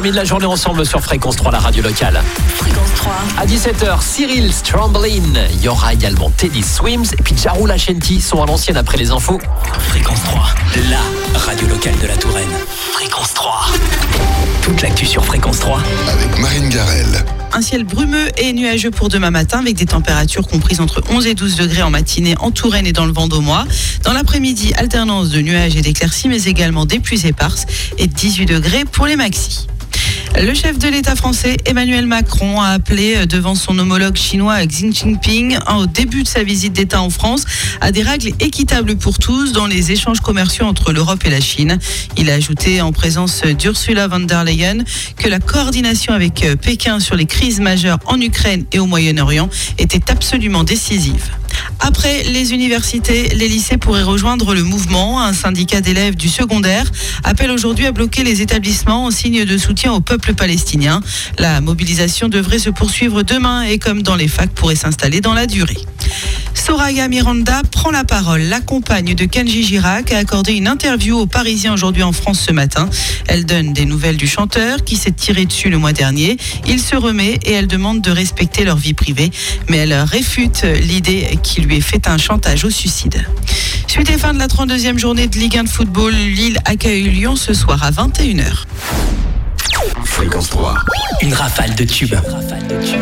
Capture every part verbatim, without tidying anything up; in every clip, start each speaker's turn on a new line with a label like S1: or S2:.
S1: termine la journée ensemble sur Fréquence trois, la radio locale.
S2: Fréquence trois.
S1: À dix-sept heures, Cyril Strombolin. Il y aura également Teddy Swims et puis Jarou Lachenti sont à l'ancienne après les infos.
S3: Fréquence trois, la radio locale de la Touraine. Fréquence trois. Toute l'actu sur Fréquence trois.
S4: Avec Marine Garel.
S5: Un ciel brumeux et nuageux pour demain matin avec des températures comprises entre onze et douze degrés en matinée en Touraine et dans le Vendômois. Dans l'après-midi, alternance de nuages et d'éclaircies, mais également des pluies éparses et dix-huit degrés pour les maxis. Le chef de l'État français, Emmanuel Macron, a appelé devant son homologue chinois Xi Jinping, au début de sa visite d'État en France, à des règles équitables pour tous dans les échanges commerciaux entre l'Europe et la Chine. Il a ajouté en présence d'Ursula von der Leyen que la coordination avec Pékin sur les crises majeures en Ukraine et au Moyen-Orient était absolument décisive. Après les universités, les lycées pourraient rejoindre le mouvement. Un syndicat d'élèves du secondaire appelle aujourd'hui à bloquer les établissements en signe de soutien au peuple palestinien. La mobilisation devrait se poursuivre demain et comme dans les facs pourrait s'installer dans la durée. Soraya Miranda prend la parole. La compagne de Kenji Girac a accordé une interview aux Parisiens aujourd'hui en France ce matin. Elle donne des nouvelles du chanteur qui s'est tiré dessus le mois dernier. Il se remet et elle demande de respecter leur vie privée. Mais elle réfute l'idée qu'il lui ait fait un chantage au suicide. Suite et fin de la trente-deuxième journée de Ligue un de football, Lille accueille Lyon ce soir à vingt et une heures.
S4: Fréquence trois.
S3: Une rafale de tubes. Une rafale de tubes.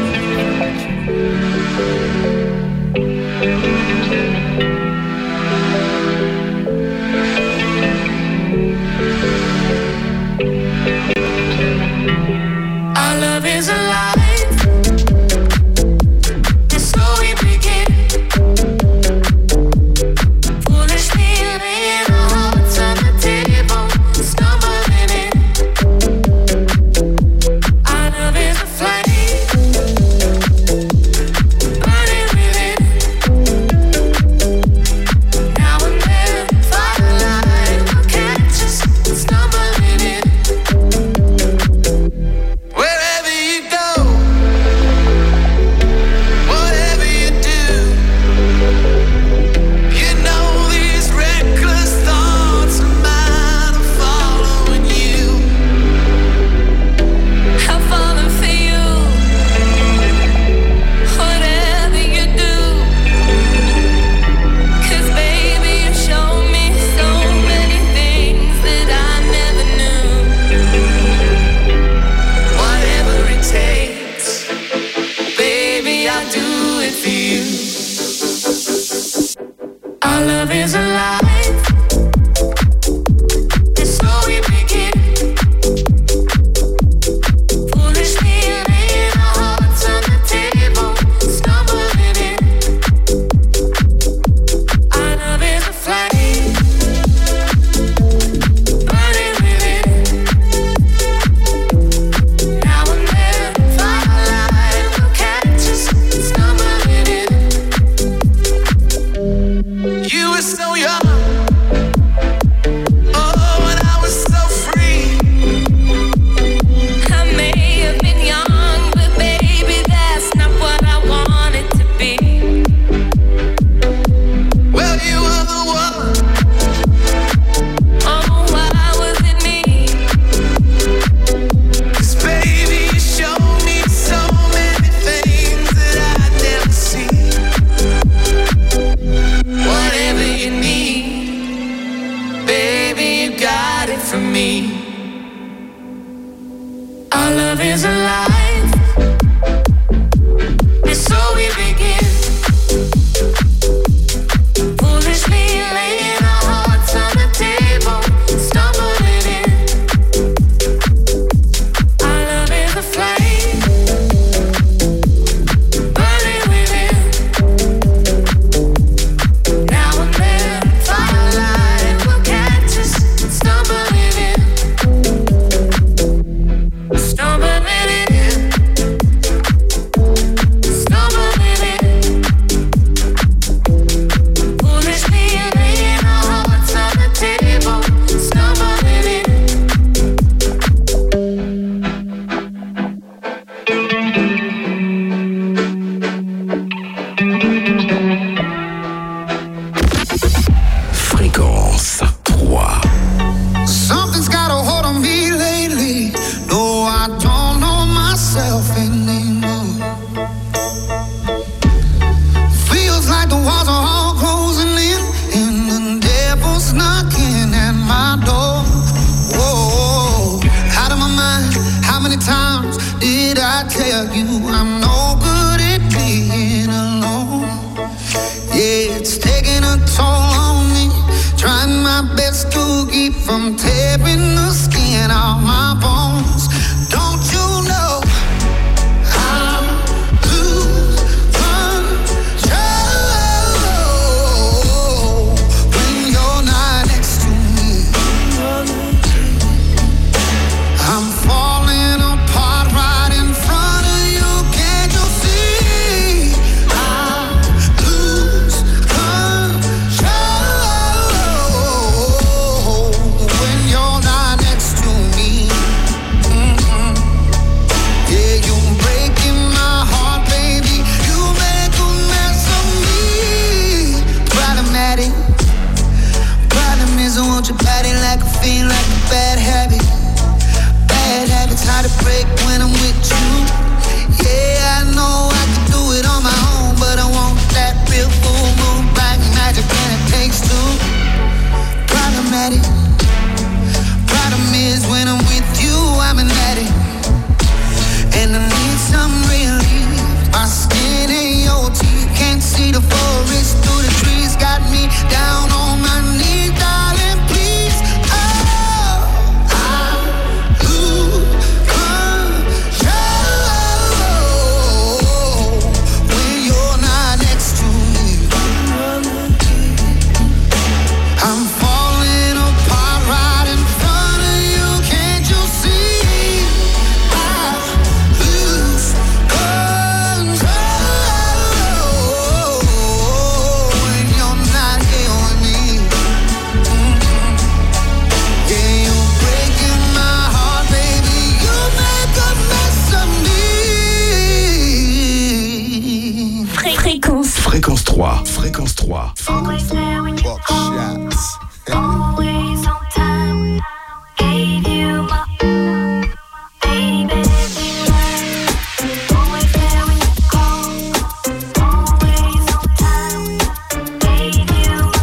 S6: Our love is alive. And so we begin. Foolishly laying our hearts on the table, stumbling in. Our love is a flame, burning within. Now and then, firelight will catch us stumbling in. Wherever you go, whatever you do, you know these reckless thoughts of mine are following you. I'm falling for you, whatever you do. 'Cause baby, you show me so many things that I never knew. Whatever it takes, baby, I'll do it for you. Our love is alive, and so we begin. Foolishly laying our hearts on the table, stumbling in. Our love is a flame, burning within. Now and then, firelight will catch us stumbling in. You were so young, oh, and I was so free. I may have been young, but baby, that's not what I wanted to be. Well, you were the one. Oh, why was it me? 'Cause baby, you showed me so many things that I'd never seen. Whatever you need, baby, you got it from me. Our love is alive, and so we begin. Foolishly laying our hearts on the table, stumbling in. Our love is a flame, burning within. Now and then, firelight will catch us stumbling in. Stumbling in. Stumbling in. Foolishly laying our hearts on the table, stumbling in.
S4: Fréquence trois.
S7: Something's got a hold on me lately. No, I
S2: many times did I tell you I'm no good at being alone? Yeah, it's taking a toll on me, trying my best to keep from tearing the skin off my bones. Don't you know I lose control when you're not next to me? I'm falling apart right in front of you. Can't you see? I lose control when you're not next to me. Mm-hmm. Yeah, you're breaking my heart, baby. You make a mess of me. Problematic. Problem is I want your body like I feel like a bad habit. Bad habits hard to break when I'm with you. Yeah, I know I can do it on my own, but I want that real full moon black magic and it takes two. Problematic. Problem is when I'm with you, I'm an addict, and I need some relief. My skin ain't your teeth, can't see the forest through the trees. Got me down on my knees, darling, please. Oh, I lose control when you're not next to me. I'm falling apart right in front of you. Can't you see? I lose control when you're not here with me. Mm-hmm. Yeah, you're breaking my heart, baby. You make a mess of me.
S3: Fréquence.
S4: Fréquence trois. Fréquence trois.
S7: Always there when you
S4: Buck shots.
S7: always on time. Gave you my baby. Always there when you call. Always on time. Gave you my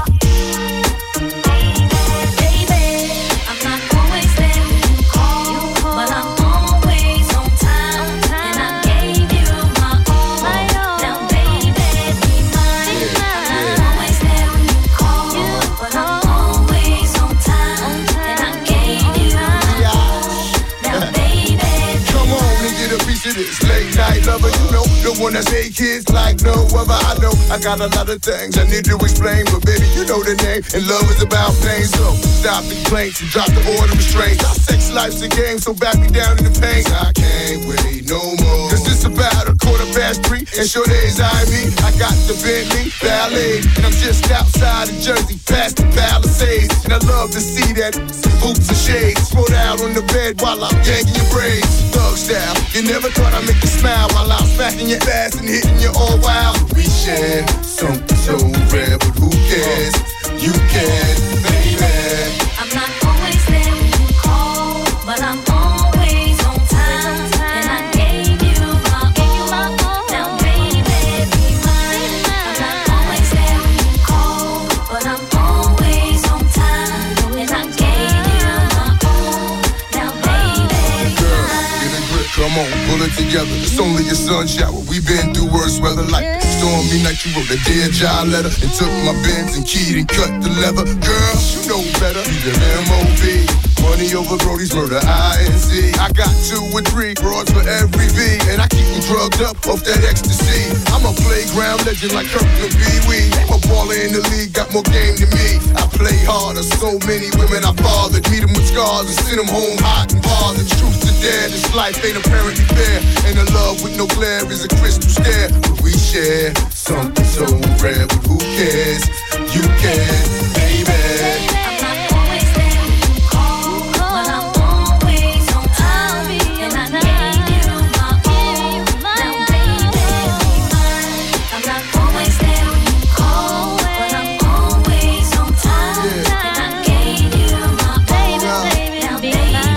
S7: baby. Baby, I'm not always there when you call, but I'm always on time. And I gave you my all. Now, baby, be mine. I'm not always there when you call, but I'm always on time. And I gave you my all. Now, baby,
S8: Come on and get a piece of this late night lover. You know, the one that's eight kids like no other. I know I got a lot of things I need to explain, but baby, you know the name, and love is about pain. So stop the complaints and drop the order of restraints. Our sex life's a game, so back me down in the pain. I can't wait no more. Cause it's about a quarter past three, and sure days I me. I got the Bentley Ballet, and I'm just outside of Jersey, past the Palisades. And I love to see that boots and shades spread out on the bed while I'm yanking your braids. Thug style, you never thought I'd make you smile while I'm smacking your ass and hitting you all wild. We share something so rare, but who cares? You can, baby.
S7: I'm not always there when you call, but I'm always on time. And I gave you my all. Now, baby, be mine. I'm not always there when you call, but I'm always on time. And I gave you my all. Now, baby, be
S8: Girl,
S7: mine.
S8: get a grip, come on, pull it together. It's only a sun shower. We've been through worse weather like stormy night. You wrote a dear child letter and took my Benz and keyed and cut the leather. Girl, you know better. You the M O B. Money over Brody's murder, I N C. I got two or three broads for every V, and I keep them drugged up off that ecstasy. I'm a playground legend like Kirk and Pee Wee. I'm a baller in the league, got more game than me. I play harder, so many women I fathered. Meet them with scars and send them home hot and bothered. Truth to dare, this life ain't apparently fair. And the love with no glare is a crystal stare. But we share something so rare, but who cares? You can, baby.
S7: I'm not always there when you call, but I'm always on time. And I gave you my all. Now, baby, be mine. I'm not always there when you call, but I'm always on time. And I gave you my all. Now, baby, be mine.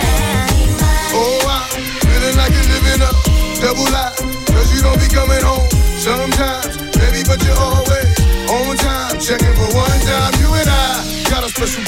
S8: Oh, I'm feeling like you're living up, double life. Cause you don't be coming home sometimes, baby, but you're always on time. Checking for one time, you and I got a special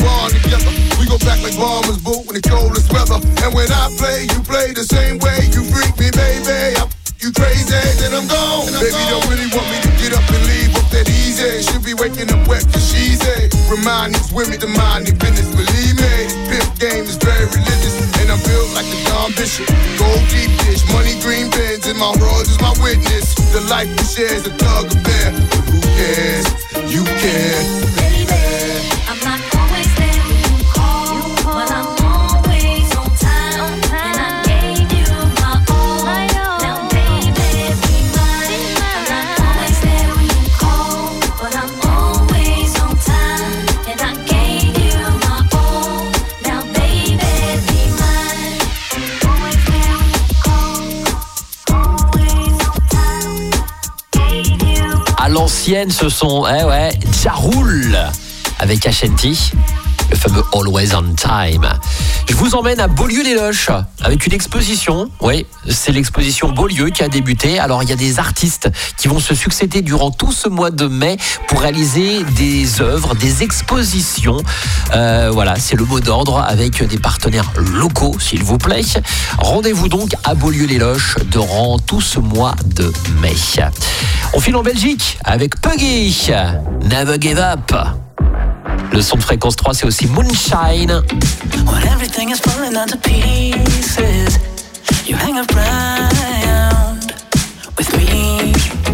S8: And when I play, you play the same way. You freak me, baby. I you crazy, then I'm gone. Baby, don't really want me to get up and leave up that easy. Should be waking up wet cause she's a. Remind these women to mind their business, believe me. Pimp game is very religious, and I'm built like the Don Bishop. Gold deep dish, money green bins, and my bros is my witness. The life we share is a thug affair. But who cares? You care, baby.
S7: I'm not always there when you call, but I'm always on time. And I gave you my all. Now, baby, be mine. I'm not always there when you call, but I'm always on time. And I gave you my all. Now, baby, be mine. Always there when you call, always on time. Gave you.
S1: À l'ancienne, ce sont, eh ouais, Ja Rule avec H and T, le fameux Always on Time. Je vous emmène à Beaulieu-les-Loches avec une exposition. Oui, c'est l'exposition Beaulieu qui a débuté. Alors, il y a des artistes qui vont se succéder durant tout ce mois de mai pour réaliser des œuvres, des expositions. Euh, voilà, c'est le mot d'ordre avec des partenaires locaux, s'il vous plaît. Rendez-vous donc à Beaulieu-les-Loches durant tout ce mois de mai. On file en Belgique avec Puggy, Never Give Up. Le son de Fréquence trois, c'est aussi Moonshine.
S9: When everything is falling into pieces, you hang around with me.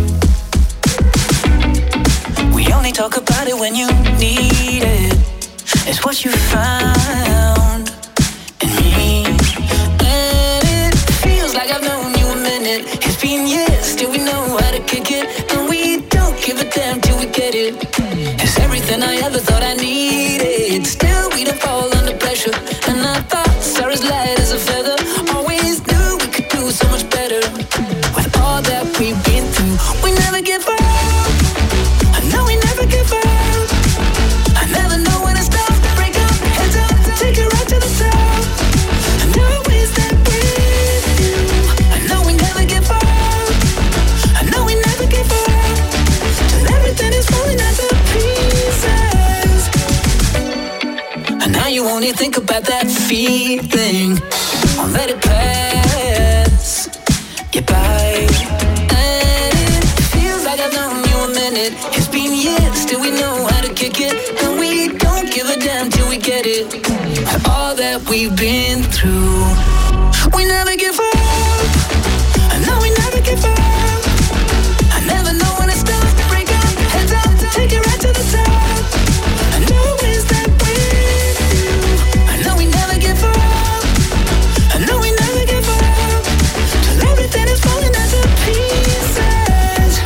S9: We only talk about it when you need it. It's what you found in me. And it feels like I've known you a minute. It's been years, still we know how to kick it. And we don't give a damn till we get it. It's everything I ever thought I needed. Still we don't fall under pressure. And I thought Sarah's light as a feather. Always knew we could do so much better. With all that we've been through, we never give up. I know we never give up. I never know when it's time to break up. Heads up, take it right to the top. I know it's that with you. I know we never give up. I know we never give up. Till everything is falling out to pieces. And now you only think about that feeling. Won't let it pass you by. And it feels like I've known you a minute. It's been years, still we know how to kick it. And we don't give a damn till we get it. All that we've been through, we never give up. I know we never give up. I never know when it's time to break up. Heads up, take it right to the top. I know it's that with you. I know we never give up. I know we never give up. Till everything is falling out to pieces.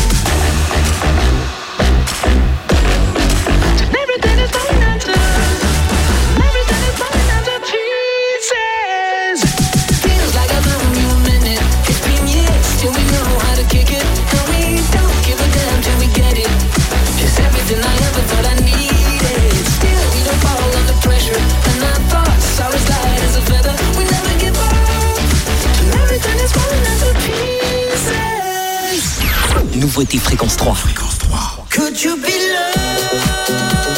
S9: Till everything is falling out to. Everything is falling out to pieces. Feels like I've known you a minute. It's been years, still we know how to kick it. And we don't give a damn till we get it. It's everything I ever thought I needed. Still we don't fall under pressure. And I thought Sarah's light as a feather. We never give up. Till everything is falling out to pieces.
S3: Nouveauté Fréquence trois.
S2: Could you be loved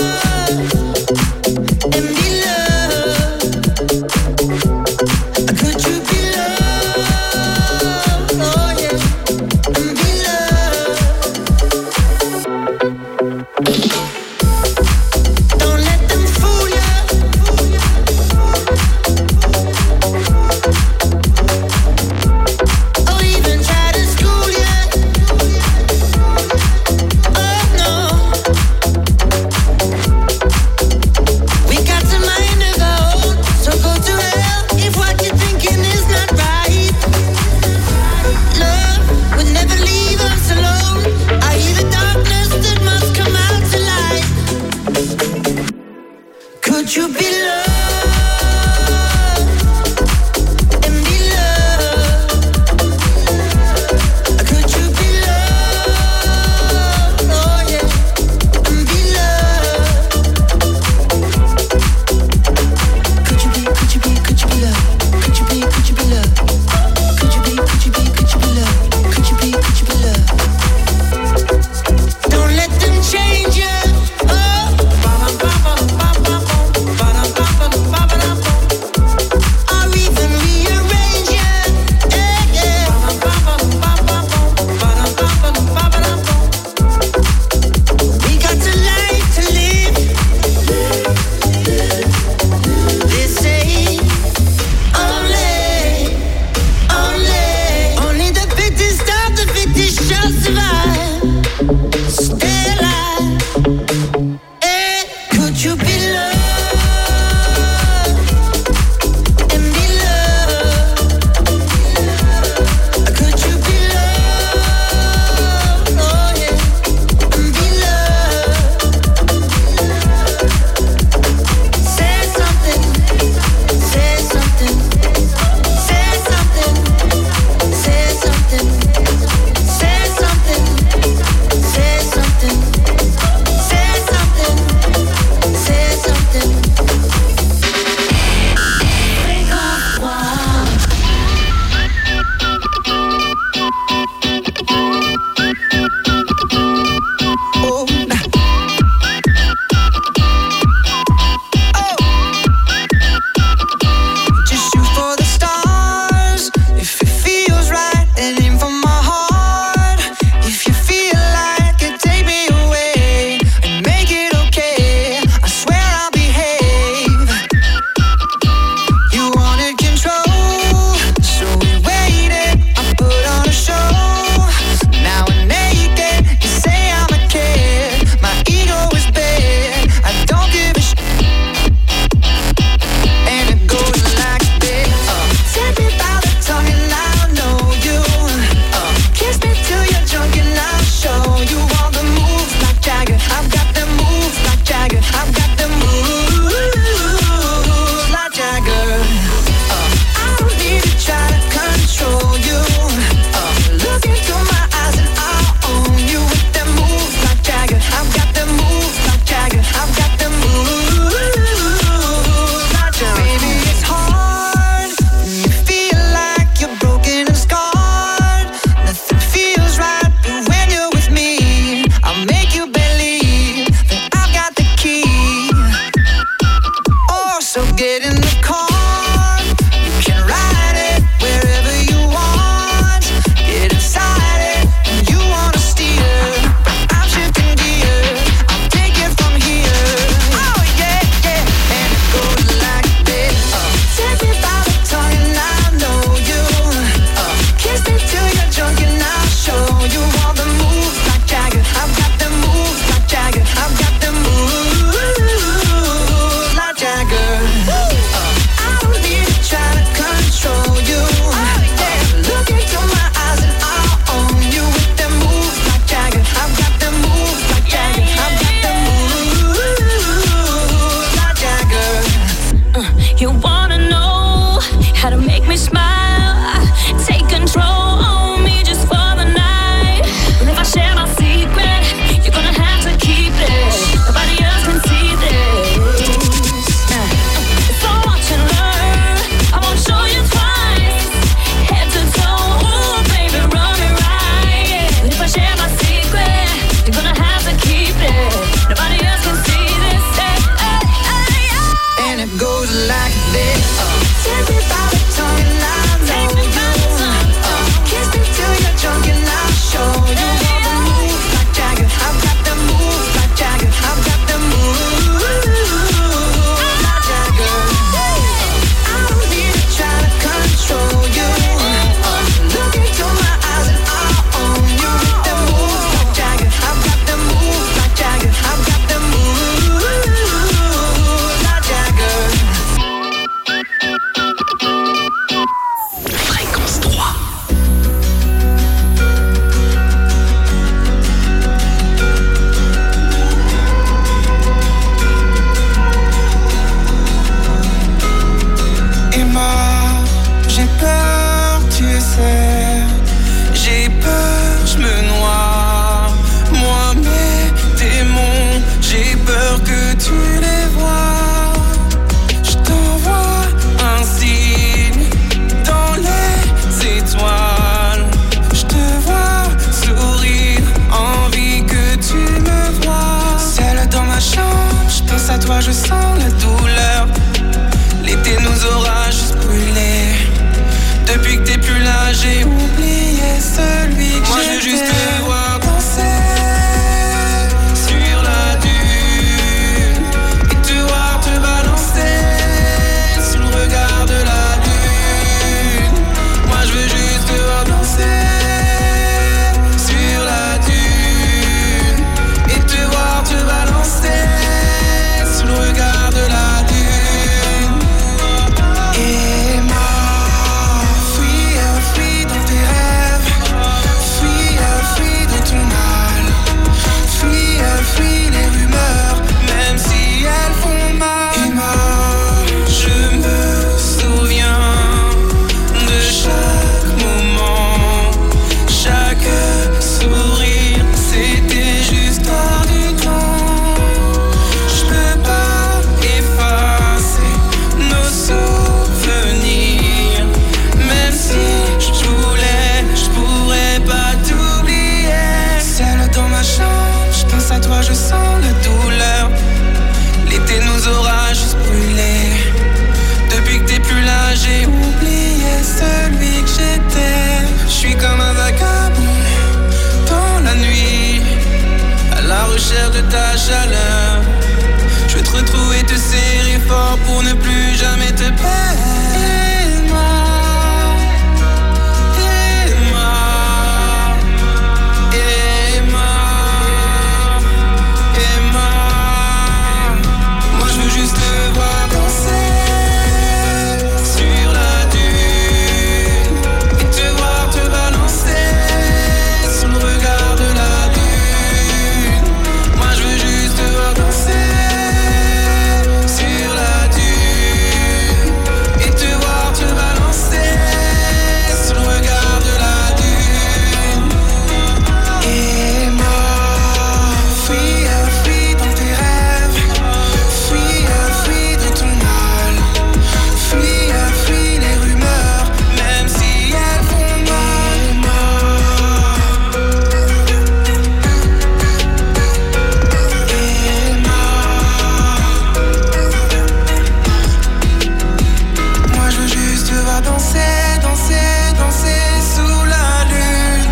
S2: and be loved? Could you be loved, oh yeah, and be loved? Don't let them fool you. Or even try to school you. Oh no.
S6: j'ai oublié celui que moi, je veux juste te voir danser sur la dune et te voir te balancer sous le regard de la lune. Moi, je veux juste te voir danser sur la dune et te voir te balancer sous le regard de la lune. Et moi, fuis, fuis dans tes rêves, fuis, fuis dans ton mal, fuis, fuis les rumeurs, même si elles font mal. Et moi, je me souviens de chaque moment, chaque sourire, c'était juste hors du temps. Je peux pas effacer nos souvenirs, même si je voulais, je pourrais pas t'oublier. Seule dans ma chambre, je pense à toi, je sens la douleur. L'été nous aura juste brûlé. Depuis que t'es plus là, j'ai oublié celui que j'étais. Je suis comme un vagabond dans la nuit, à la recherche de ta chaleur. Je veux te retrouver, te serrer fort pour ne plus jamais te perdre. Aime-moi, aime-moi, aime-moi, aime-moi. Moi je veux juste te voir danser sur la dune et te voir te balancer sous le regard de la lune. Moi je veux juste te voir danser sur la dune et te voir te balancer sous le regard de la lune. Et moi, fuis, fuis dans tes rêves, fuis, fuis dans ton mal, fuis, fuis les rumeurs, même si elles font mal. Et moi, moi je veux juste te voir danser, danser, danser sous la lune.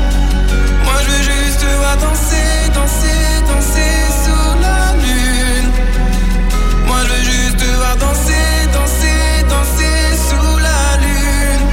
S6: Moi je veux juste te voir danser, danser, danser sous la lune. Moi je veux juste te voir danser, danser, danser sous la lune.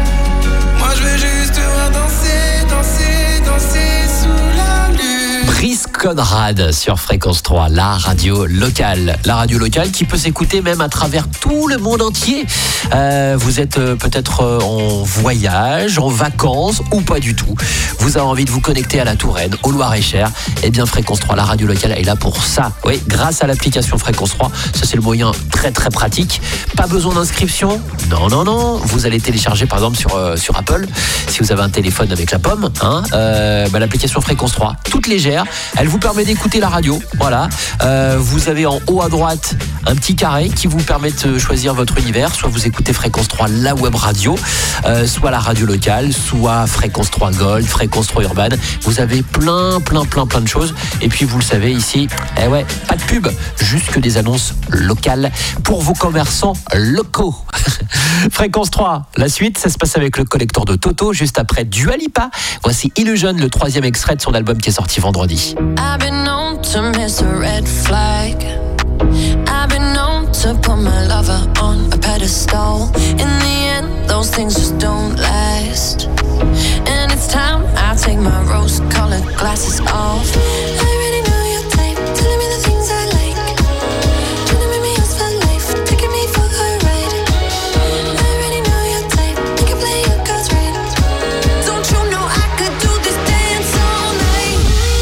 S6: Moi je veux juste te voir danser, danser, danser sous la lune.
S1: Brice Conrad sur Fréquence trois, la radio locale. La radio locale qui peut s'écouter même à travers tout le monde entier. Euh, vous êtes euh, peut-être euh, en voyage, en vacances ou pas du tout. Vous avez envie de vous connecter à la Touraine, au Loir-et-Cher. Eh bien Fréquence trois, la radio locale est là pour ça. Oui, grâce à l'application Fréquence trois, ça c'est le moyen très très pratique. Pas besoin d'inscription. Non, non, non. Vous allez télécharger par exemple sur, euh, sur Apple, si vous avez un téléphone avec la pomme, hein, euh, bah, l'application Fréquence trois, toute légère. Elle vous permet d'écouter la radio. Voilà. Euh, vous avez en haut à droite un petit carré qui vous permet de choisir votre univers. Soit vous écoutez Fréquence trois, la web radio, euh, soit la radio locale, soit Fréquence trois Gold, Fréquence trois Urban. Vous avez plein, plein, plein, plein de choses. Et puis vous le savez ici, eh ouais, pas de pub, juste que des annonces locales pour vos commerçants locaux. Fréquence trois, la suite, ça se passe avec le collector de Toto, juste après Dua Lipa. Voici Illusion, le troisième extrait de son album qui est sorti vendredi.
S10: I've been known to miss a red flag. I've been known to put my lover on a pedestal. In the end, those things just don't last. And it's time I take my rose-colored glasses off. I already know your type, telling me the things I like. Trying to make me yours for life, taking me for a ride. I already know your type, you can play your cards right. Don't you know I could do this dance all night?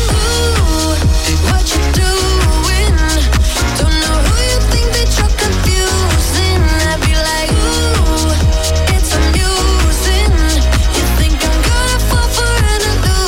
S10: Ooh, what you doing? Don't know who you think that you're confusing. I'd be like, ooh, it's amusing. You think I'm gonna fall for an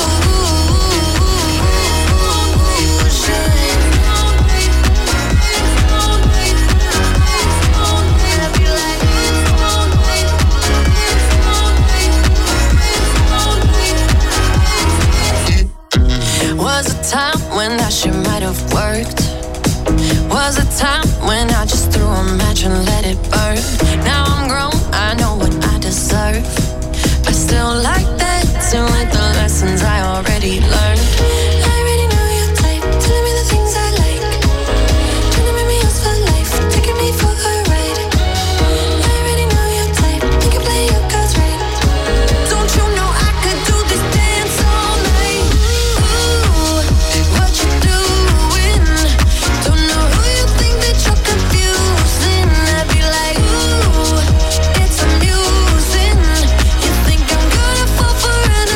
S10: illusion? Was a time when that shit might have worked. Was a time when I just threw a match and let it burn. Now I'm grown, I know what I deserve. I still don't like dancing with the lessons I already learned. I already know your type, telling me the things I like, trying to make me yours for life, taking me for a ride. I already know your type, you can play your cards right. Don't you know I could do this dance all night? Ooh, what you doing? Don't know who you think that you're confusing. I'd be like, ooh, it's amusing. You think I'm gonna fall for an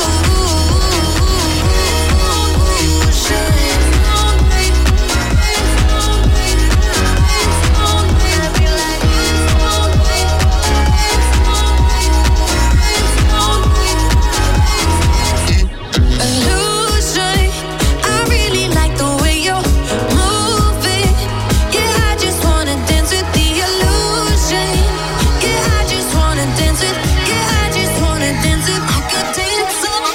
S10: illusion. I really like the way you're moving. Yeah, I just wanna dance with the illusion. Yeah, I just wanna dance with. Yeah, I just wanna dance with. I could dance all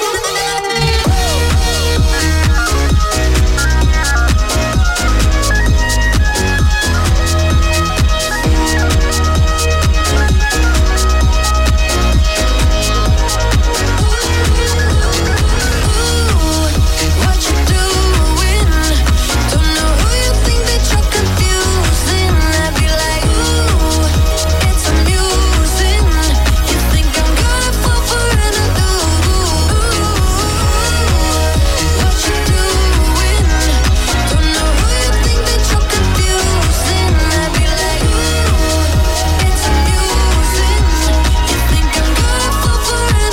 S10: what you doing? Don't know who you think that you're confusing. I'd be like, ooh, it's amusing. You think I'm gonna fall for an illusion? What you doing? Don't know who you think that you're confusing. I'd be like, ooh, it's amusing. You think I'm gonna fall for an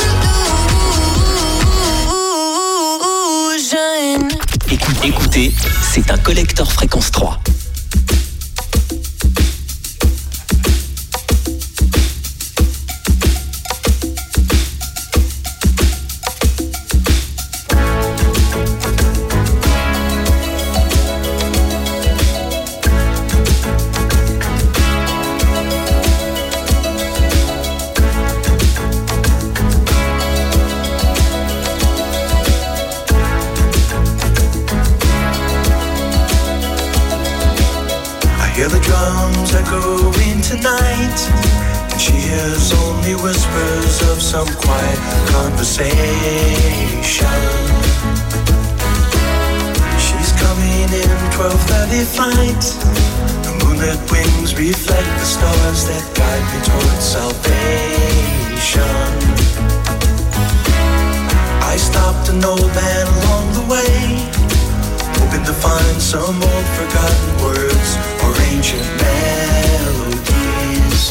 S10: illusion?
S3: Écoute- Écoutez, c'est un collector fréquence trois.
S6: I hear the drums echoing tonight, and she hears only whispers of some quiet conversation. She's coming in twelve thirty flight. The moonlit wings reflect the stars that guide me towards salvation. I stopped an old man along the way, hoping to find some old forgotten words or ancient melodies.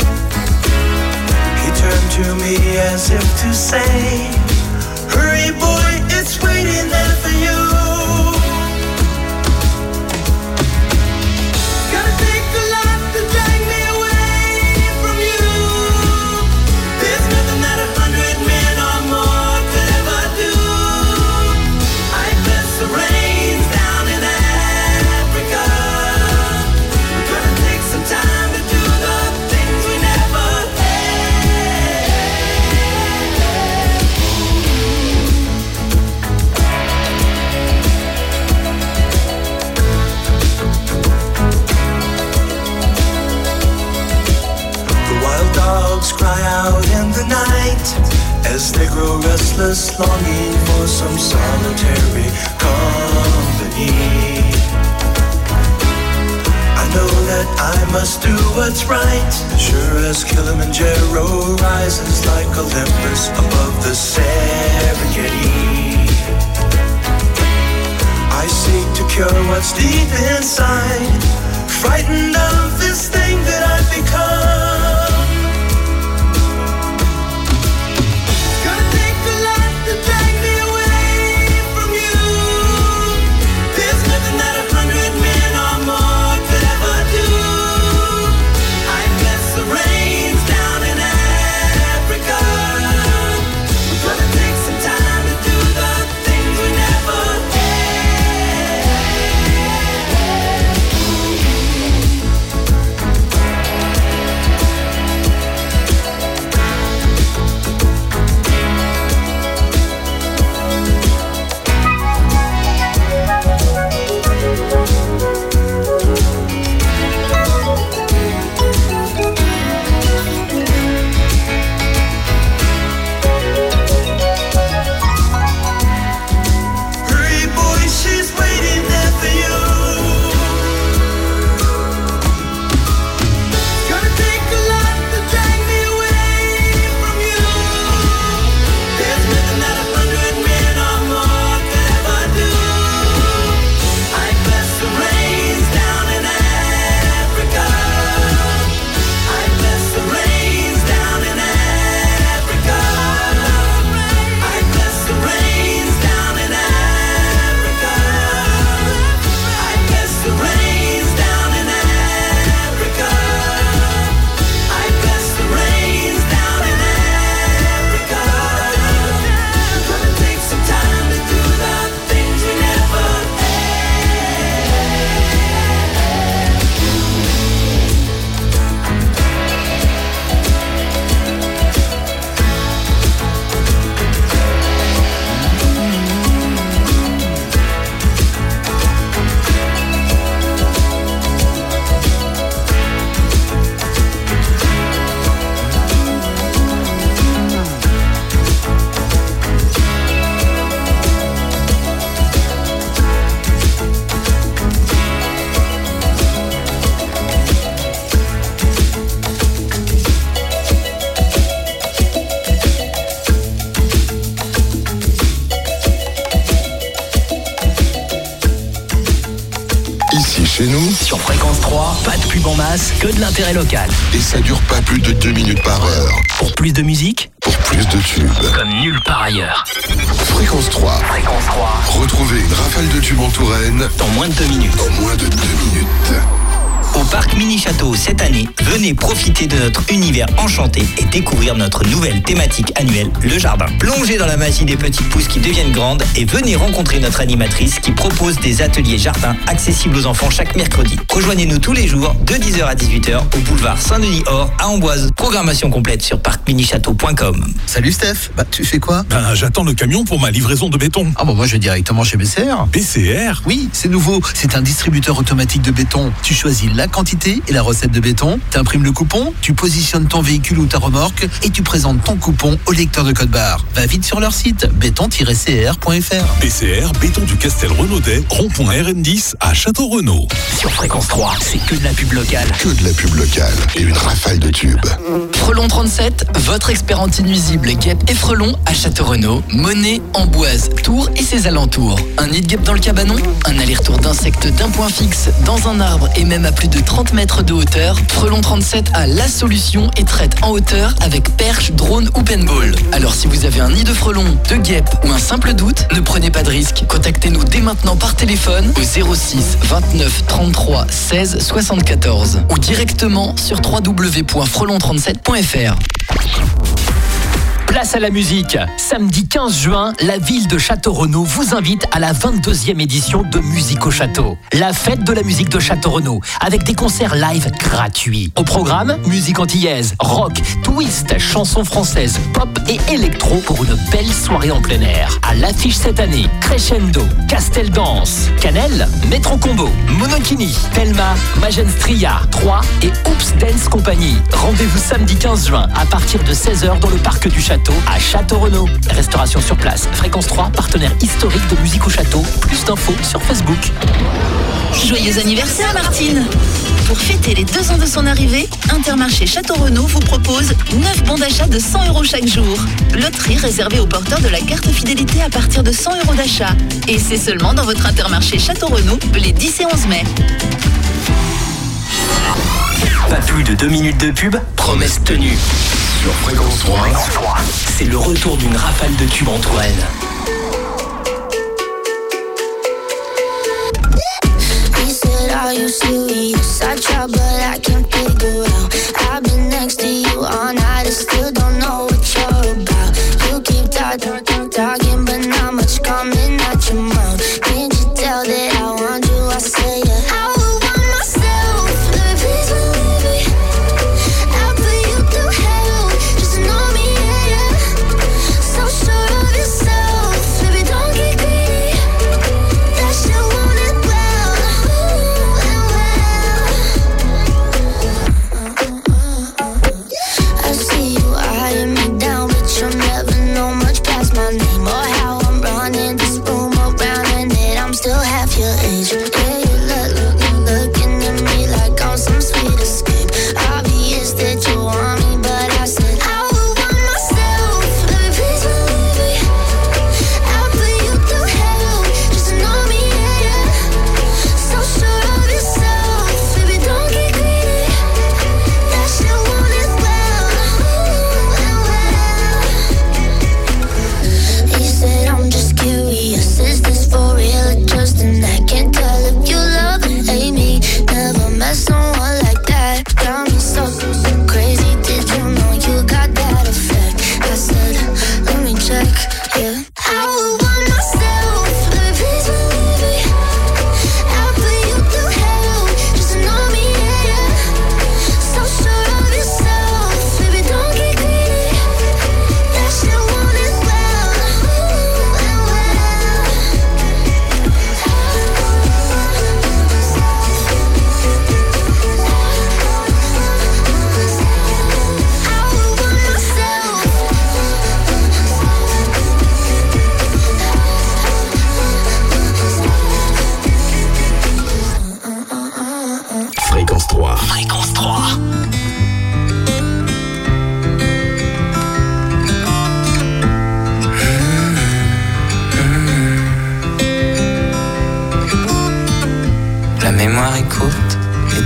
S6: He turned to me as if to say, hurry boy, it's waiting there for you. Gotta take a lot to drag me away from you. There's nothing that a hundred men or more could ever do. I bless the rains down in Africa. We're gonna take some time to do the things we never had. The wild dogs cry out in the night as they grow restless, longing for some solitary company. I know that I must do what's right, sure as Kilimanjaro rises like Olympus above the Serengeti. I seek to cure what's deep inside, frightened of this thing that I've become. Gonna take a lot to drag me away from you. There's nothing that a hundred men or more could ever do. I bless the rains down in Africa. We're gonna take some time to do the things we never had.
S4: chez nous.
S3: Sur Fréquence trois, pas de pub en masse, que de l'intérêt local.
S4: Et ça dure pas plus de deux minutes par heure.
S3: Pour plus de musique,
S4: pour plus de tubes.
S3: Comme nulle part ailleurs.
S4: Fréquence trois.
S3: Fréquence trois.
S4: Retrouvez une rafale de tubes en Touraine.
S3: Dans moins de deux minutes.
S4: En moins de deux minutes.
S11: Au Parc Mini Château cette année, venez profiter de notre univers enchanté et découvrir notre nouvelle thématique annuelle, le jardin. Plongez dans la magie des petites pousses qui deviennent grandes et venez rencontrer notre animatrice qui propose des ateliers jardin accessibles aux enfants chaque mercredi. Rejoignez-nous tous les jours de dix heures à dix-huit heures au boulevard Saint-Denis-Or à Amboise. Programmation complète sur parc mini château point com.
S12: Salut Steph, bah tu fais quoi?
S13: Ben j'attends le camion pour ma livraison de béton.
S12: Ah bon, moi je vais directement chez B C R.
S13: B C R?
S12: Oui, c'est nouveau, c'est un distributeur automatique de béton. Tu choisis la quantité et la recette de béton, tu imprimes le coupon, tu positionnes ton véhicule ou ta remorque et tu présentes ton coupon au lecteur de code barre. Va vite sur leur site béton tiret c r point f r.
S13: B C R, béton du Castel Renaudet, rond-point R N dix à Château-Renaud.
S3: Sur Fréquence trois, c'est que de la pub locale.
S4: Que de la pub locale et une rafale de tubes.
S14: Frelon trente-sept, votre expert anti-nuisible guêpe et frelon à Château-Renaud, Monet, Amboise, Tours et ses alentours. Un nid de guêpe dans le cabanon, un aller-retour d'insectes d'un point fixe dans un arbre et même à plus de trente mètres de hauteur, Frelon trente-sept a la solution et traite en hauteur avec perche, drone ou paintball. Alors si vous avez un nid de frelon, de guêpe ou un simple doute, ne prenez pas de risque. Contactez-nous dès maintenant par téléphone au zéro six vingt-neuf trente-trois seize soixante-quatorze ou directement sur w w w point frelon trente-sept point f r.
S1: Place à la musique. Samedi quinze juin, la ville de Château-Renaud vous invite à la vingt-deuxième édition de Musique au Château. La fête de la musique de Château-Renaud, avec des concerts live gratuits. Au programme, musique antillaise, rock, twist, chansons françaises, pop et électro pour une belle soirée en plein air. À l'affiche cette année, Crescendo, Castel Dance, Canel, Metro Combo, Monokini, Thelma, Magenstria, trois et Oops Dance Company. Rendez-vous samedi quinze juin à partir de seize heures dans le parc du Château à Château-Renaud. Restauration sur place. Fréquence trois, partenaire historique de Musique au Château. Plus d'infos sur Facebook.
S15: Joyeux anniversaire Martine! Pour fêter les deux ans de son arrivée, Intermarché Château-Renaud vous propose neuf bons d'achat de cent euros chaque jour. Loterie réservée aux porteurs de la carte fidélité à partir de cent euros d'achat. Et c'est seulement dans votre Intermarché Château-Renaud les dix et onze mai.
S3: Pas plus de deux minutes de pub, promesse tenue.
S4: Sur Fréquence trois,
S3: c'est le retour d'une rafale de tubes en Touraine.
S7: He said, are you serious? I try, but I can't figure out. I've been next to you all night and still don't know what you're about. You keep talking, talking, but not much coming out your mouth. Can't you tell that I want you? I say yeah. I would want myself, baby, please believe me. I'll put you through hell, just to know me, yeah, yeah. So sure of yourself, baby, don't get greedy. That shit want it well, ooh, and well. I see you eyeing me down, but you'll never know much past my name or how I'm running this room around, and that I'm still half your age. Yeah, you look, look, you looking at me like I'm some sweet escape. Obvious that you want me, but I said I would want myself, baby, please believe me. I'll put you through hell, just to know me, yeah, yeah. So sure of yourself, baby, don't get greedy. That shit want it well, ooh, and well. He said, I'm just curious, is this for real or just an act? Can't tell if you love and hate me. Never met someone like that. Got me so, so crazy. Did you know you got that effect? I said, let me check, yeah. I would want myself, baby, please believe me. I'll put you through hell, just to know me, yeah, yeah. So sure of yourself, baby, don't get greedy. That shit want it well, ooh, and well. I would want myself.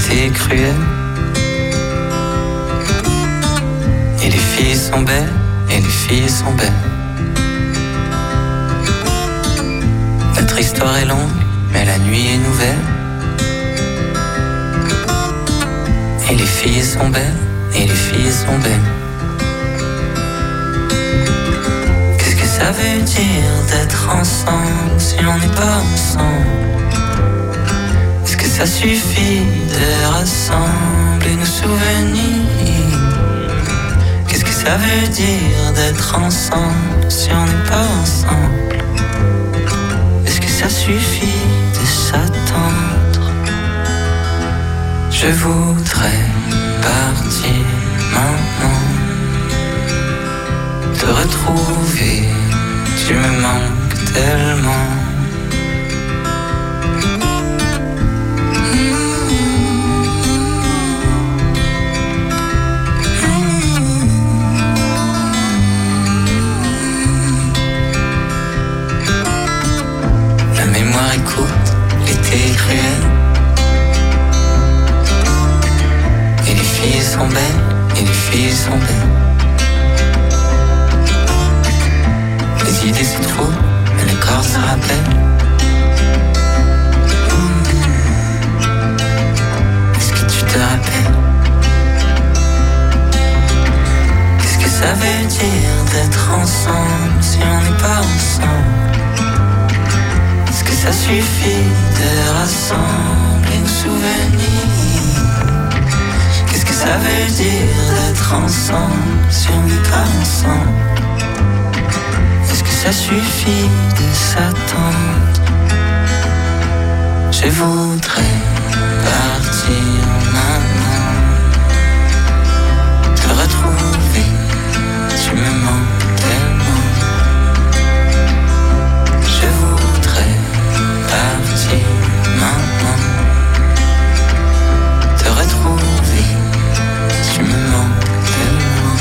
S16: l'été cruel. Et les filles sont belles, et les filles sont belles. Notre histoire est longue, mais la nuit est nouvelle. Et les filles sont belles, et les filles sont belles. Qu'est-ce que ça veut dire d'être ensemble si on n'est pas ensemble? Est-ce que ça suffit de rassembler nos souvenirs? Qu'est-ce que ça veut dire d'être ensemble si on n'est pas ensemble? Est-ce que ça suffit de s'attendre? Je voudrais partir maintenant, te retrouver, tu me manques tellement. La mémoire est courte, l'été est cruel. Et les filles sont belles, et les filles sont belles. Les idées c'est trop, mais le corps se rappelle. Mmh. Est-ce que tu te rappelles? Qu'est-ce que ça veut dire d'être ensemble si on n'est pas ensemble? Est-ce que ça suffit de rassembler nos souvenirs? Qu'est-ce que ça veut dire d'être ensemble si on n'est pas ensemble? Est-ce que ça suffit de s'attendre? Je voudrais partir maintenant, te retrouver, tu me manques tellement. Je voudrais partir maintenant, te retrouver, tu me manques tellement.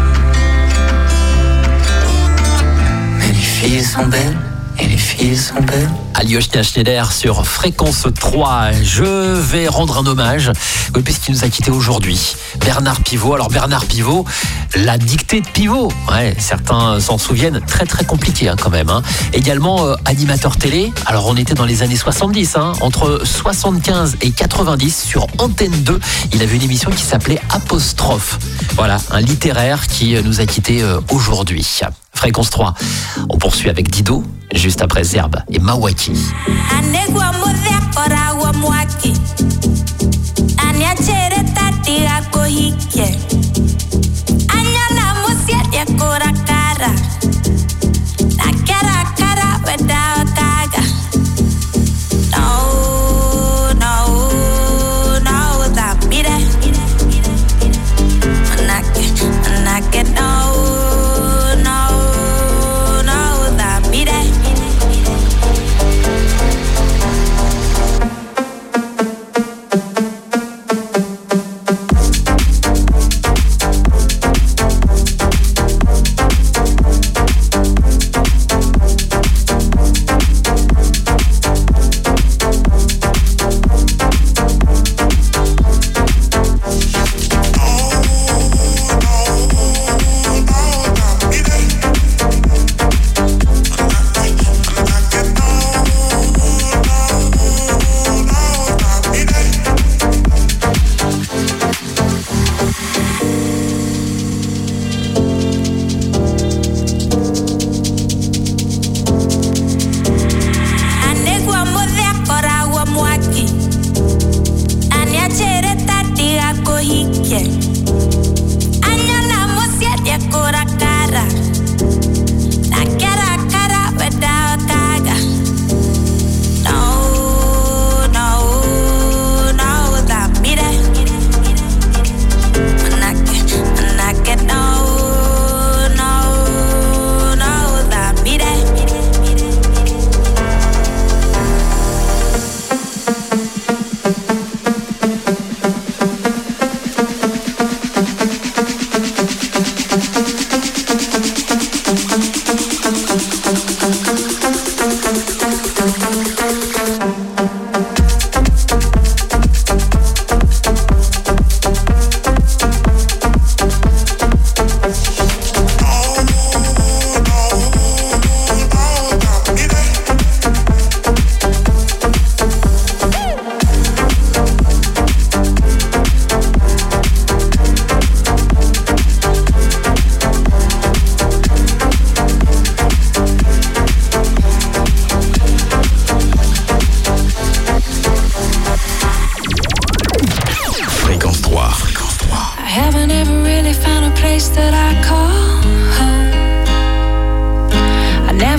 S16: Mais les filles sont belles, et les filles sont belles.
S1: Alioshnia Schneider sur Fréquence trois. Je vais rendre un hommage, oui, puisqu'il nous a quitté aujourd'hui. Bernard Pivot. Alors Bernard Pivot, la dictée de Pivot. Ouais, certains s'en souviennent, très très compliqué hein, quand même. Hein. Également euh, animateur télé. Alors on était dans les années soixante-dix, hein, entre soixante-quinze et quatre-vingt-dix sur Antenne deux. Il avait une émission qui s'appelait Apostrophe. Voilà, un littéraire qui nous a quitté euh, aujourd'hui. Fréquence trois. On poursuit avec Dido, juste après Zerbe et Mawaki.
S17: Anegwa muthekora wa mwaki aniachere tati akohike anyana musiete kurakara nakera kara weda kaga no no no that mire anake anake no no no that mire.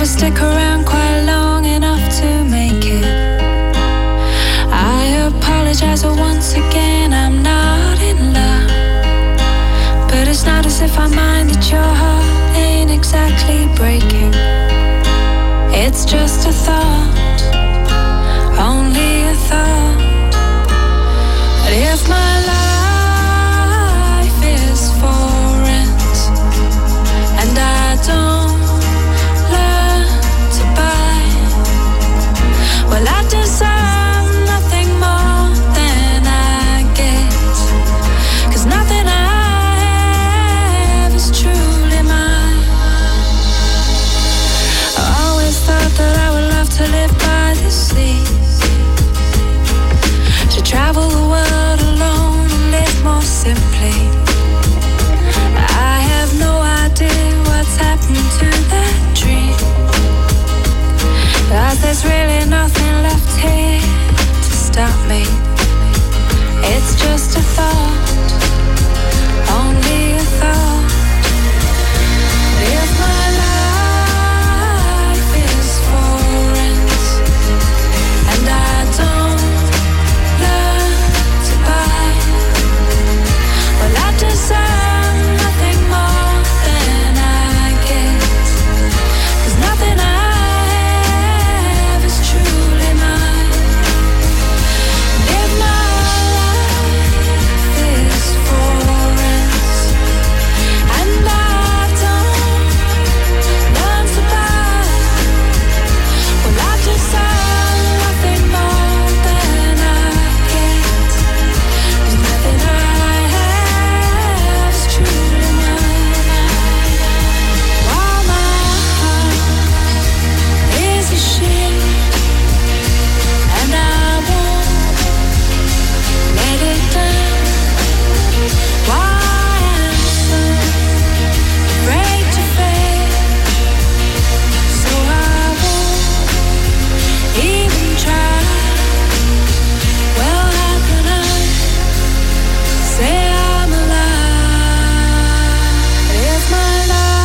S18: never stick around quite long enough to make it. I apologize for once again, I'm not in love. But it's not as if I mind that your heart ain't exactly breaking. It's just a thought, only a thought. But if my life is for rent and I don't learn to buy, well, I deserve nothing more than I get. 'Cause nothing I have is truly mine. I always thought that I would love to live by the sea, to travel the world alone and live more simply. I have no idea what's happened to that dream, 'cause there's really nothing left here to stop me. It's just a thought, only a thought. If my life is for rent and I don't learn to buy, well, I deserve nothing more than I get. 'Cause nothing I have is truly mine. If my life is for rent and I don't learn to buy, well, I deserve nothing more than I get. 'Cause nothing I have is truly mine. While my heart is a ship and I won't let it down. Why am I so afraid to fail? So I won't even try. Well, how can I say I'm alive if my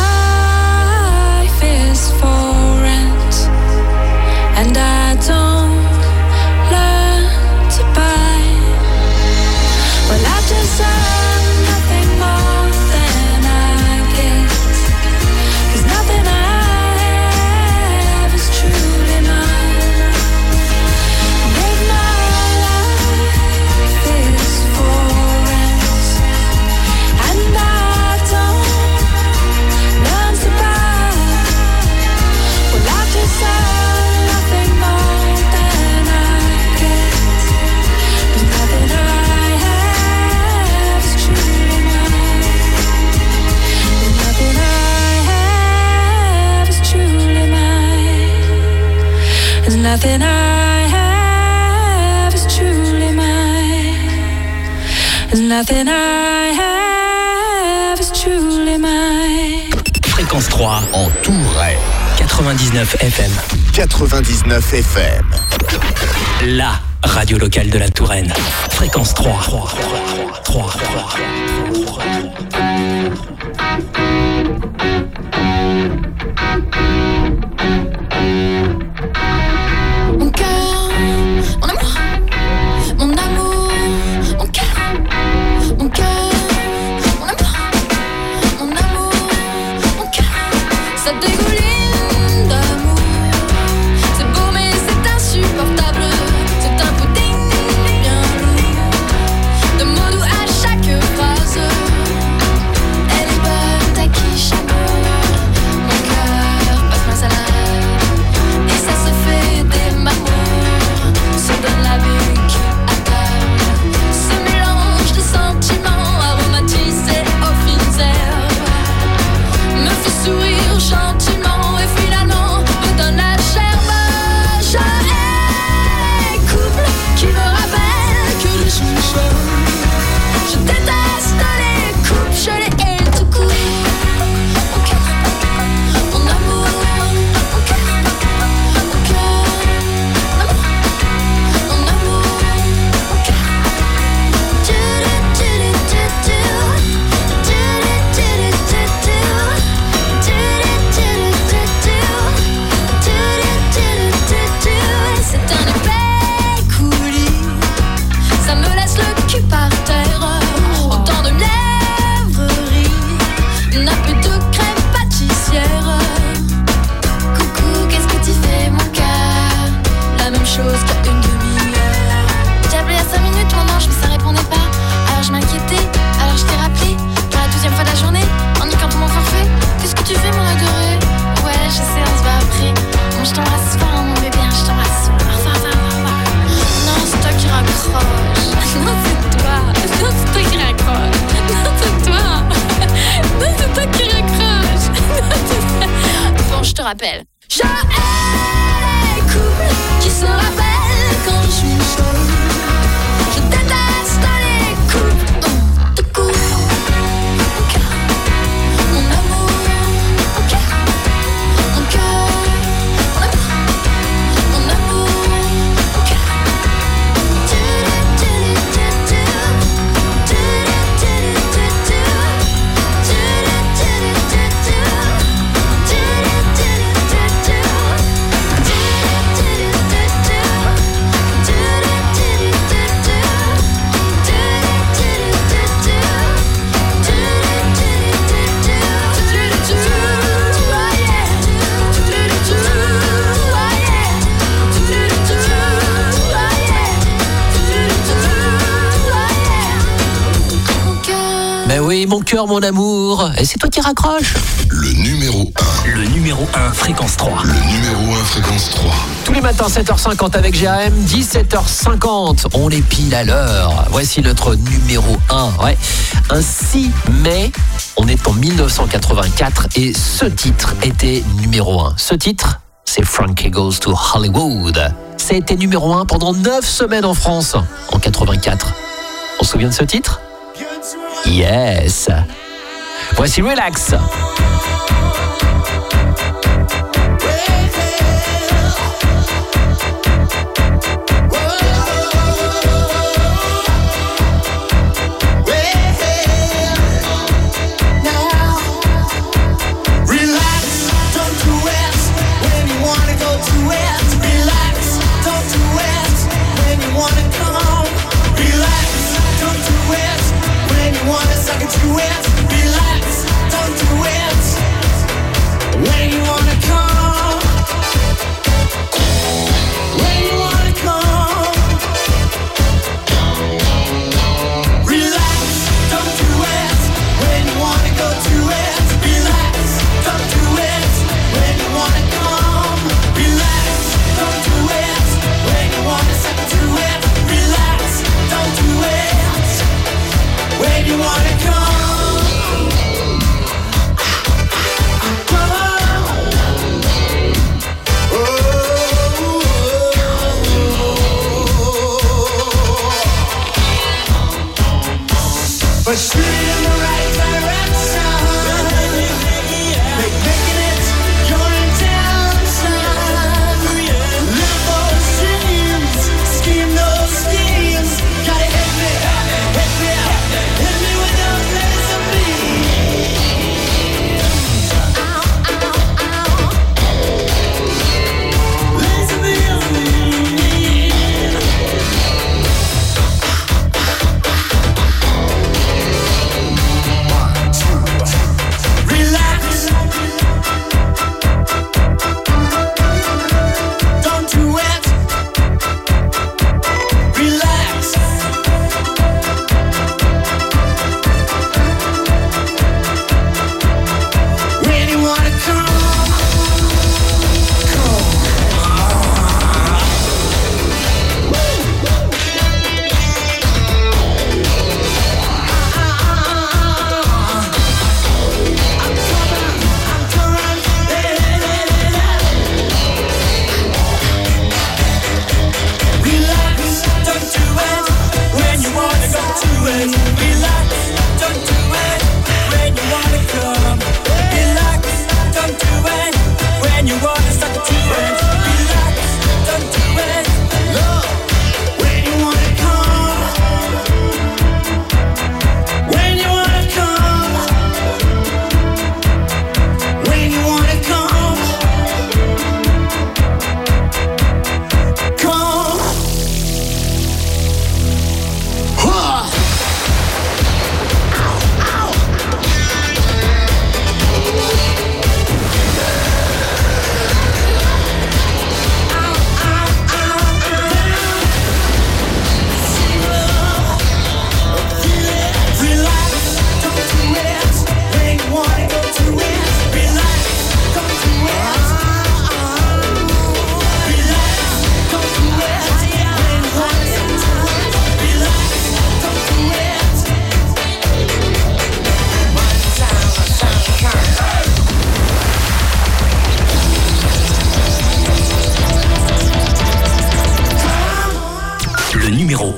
S18: life is for rent and I don't learn to buy? Well, I deserve nothing more than I get. 'Cause nothing I have is truly mine. If my life is for rent and I don't learn to buy, well, I deserve nothing more than I get. 'Cause nothing I have is truly mine. 'Cause nothing I have is truly mine. 'Cause nothing I have is truly mine. 'Cause nothing I have is truly mine.
S3: Fréquence trois
S4: En Touraine.
S3: quatre-vingt-dix-neuf F M.
S4: quatre-vingt-dix-neuf F M.
S3: La radio locale de la Touraine. Fréquence trois. trois.
S18: Mon cœur, mon amour, mon amour, mon cœur, mon cœur, mon amour, mon amour, mon cœur, ça dégouline d'amour. C'est beau mais c'est insupportable. C'est un pudding bien lourd, de mots doux à chaque phrase. chose qu'à une demi-heure. J'ai appelé à cinq minutes mon ange mais ça répondait pas. Alors je m'inquiétais, alors je t'ai rappelé pour la douzième fois de la journée en niquant tout mon forfait. Qu'est-ce que tu fais mon adoré? Ouais je sais on se va après. Bon je t'embrasse fort mon bébé, je t'embrasse fort fort fort fort. Non c'est toi qui raccroche. Non c'est toi. Non c'est toi qui raccroche. Non c'est toi. Non c'est toi qui raccroche. Non c'est toi. Bon je te rappelle. Je hais les couples qui se rappellent quand je suis chaud. Je déteste les couples de coups. Mon cœur, mon amour, mon cœur, mon cœur, mon amour, mon amour, mon cœur.
S1: Mais oui, mon cœur, mon amour. Et c'est toi qui raccroches.
S13: Le numéro un.
S3: Le numéro un, fréquence trois.
S13: Le numéro un, fréquence trois.
S1: Tous les matins, sept heures cinquante avec G A M, dix-sept heures cinquante. On est pile à l'heure. Voici notre numéro un. Ouais. Un six mai, on est en mille neuf cent quatre-vingt-quatre et ce titre était numéro un. Ce titre, c'est Frankie Goes to Hollywood. Ça a été numéro un pendant neuf semaines en France, en quatre-vingt-quatre. On se souvient de ce titre? Yes. Voici Relax.
S2: When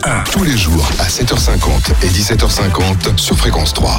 S13: un.
S4: Tous les jours à sept heures cinquante et dix-sept heures cinquante sur Fréquence trois.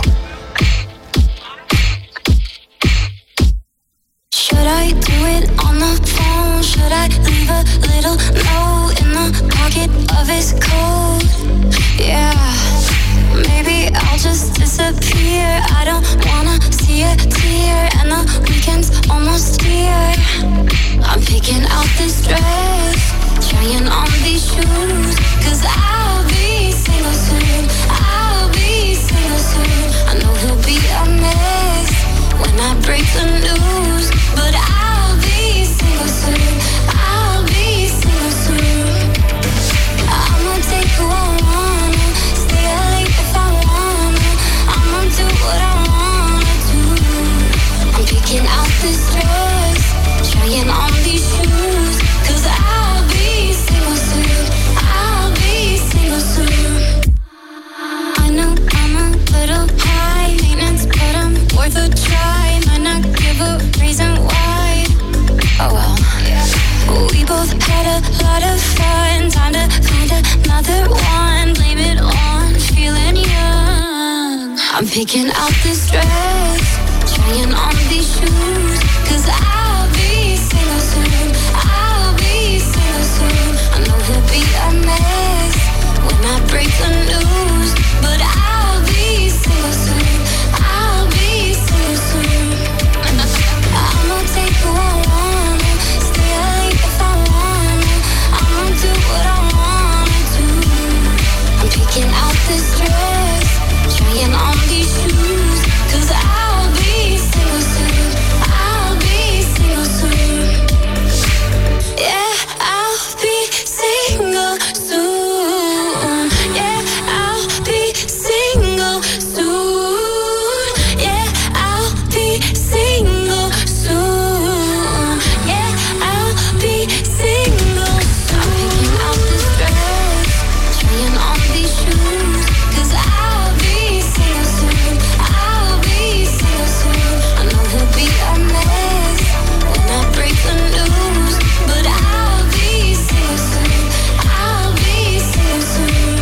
S18: Should I do it on the phone? Should I leave a little note in the pocket of his coat? Yeah, maybe I'll just disappear. I don't wanna see a tear, and the weekend's almost here. I'm picking out this dress, trying on these shoes, cause I'll be single soon. I'll be single soon. I know he'll be a mess when I break the news, but I'll be single soon. I'll be single soon. I'ma take who I wanna, stay late if I wanna. I'ma do what I wanna do. I'm picking out this dress, trying on these shoes, cause I'll be single soon. I'll be single soon. I know I'm a little high maintenance, but I'm worth a try. Might not give a reason why. Oh well. We both had a lot of fun. Time to find another one. Blame it on feeling young. I'm picking out this dress, trying on these shoes, cause I'll be single soon. I'll be single soon. I know he'll be a mess when I break the news, but I'll be single soon. I'll be single soon. I'ma take who I wanna, stay late if I wanna. I'ma do what I wanna do. I'm picking out this dress, trying on these shoes, cause I'll be single soon. I'll be single soon. Yeah, I'll be single soon. Yeah, I'll be single soon. Yeah, I'll be single soon. Yeah, I'll be single. I'm picking out this dress, trying on these shoes, cause I'll be single soon. I'll be single soon. I know he'll be a mess when I break the news, but I'll be single soon. I'll be single soon.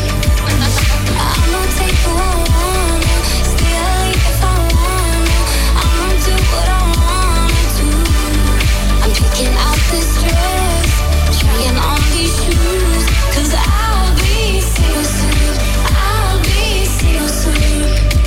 S18: I'ma take who I wanna, stay late if I wanna. I'ma do what I wanna do. I'm picking out this dress, trying on these shoes, cause I'll be single soon. I'll be single soon.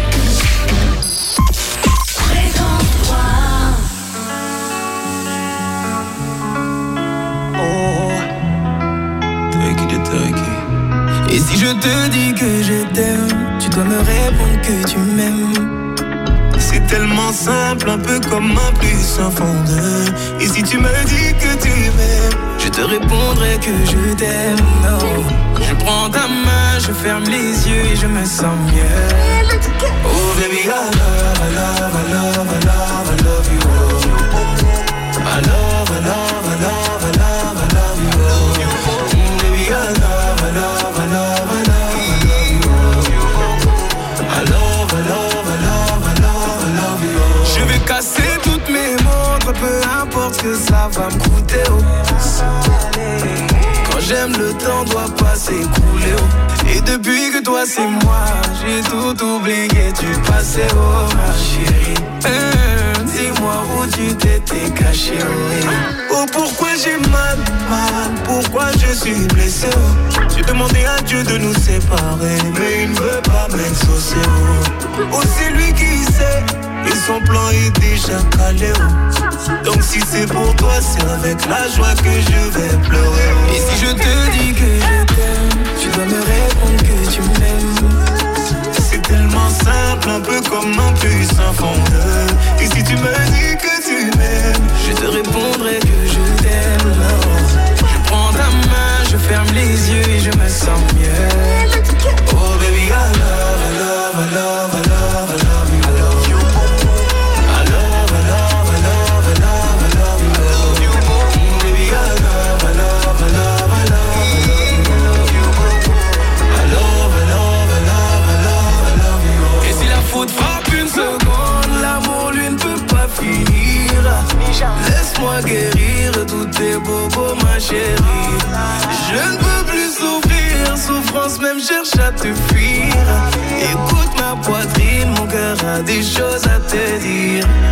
S6: Et si je te dis que je t'aime, tu dois me répondre que tu m'aimes. C'est tellement simple, un peu comme un plus un fond de. Et si tu me dis que tu m'aimes, je te répondrai que je t'aime. Oh. Je prends ta main, je ferme les yeux et je me sens mieux. Oh baby, I love, I love, I love, I love, I love you. Oh. I love, I love, I love, I love, I love you. Oh. Mm, baby, I love, I love, I love, I love, I love you. Oh. I love, I love, I love, I love, I love you. Oh. Je vais casser toutes mes montres, peu importe ce que ça va me coûter. Oh. Quand j'aime, le temps doit pas s'écouler. Oh. Et depuis que toi c'est moi, j'ai tout oublié, tu passais, oh ma chérie. Hum, dis-moi où tu t'étais caché, oh. Oh pourquoi j'ai mal, mal, pourquoi je suis blessé, oh. J'ai demandé à Dieu de nous séparer, mais il ne veut pas m'exaucer, oh. Oh c'est lui qui sait, et son plan est déjà calé, oh. Donc si c'est pour toi, c'est avec la joie que je vais pleurer, oh. Et si je te dis que je t'aime, tu dois me répondre que tu m'aimes. C'est tellement simple, un peu comme un plus un fondeur. Et si tu me dis que tu m'aimes, je te répondrai que je t'aime. Je prends ta main, je ferme les yeux et je me sens mieux. Oh baby, I love, I love, I love, I love, I love you. I love you. I love, I love, I love, I love, I love you. I love you. Mm, baby, I love, I love, I love, I love. Faute frappe une seconde, l'amour lui ne peut pas finir. Laisse-moi guérir tous tes bobos ma chérie. Je ne peux plus souffrir, souffrance même cherche à te fuir. Écoute ma poitrine, mon cœur a des choses à te dire.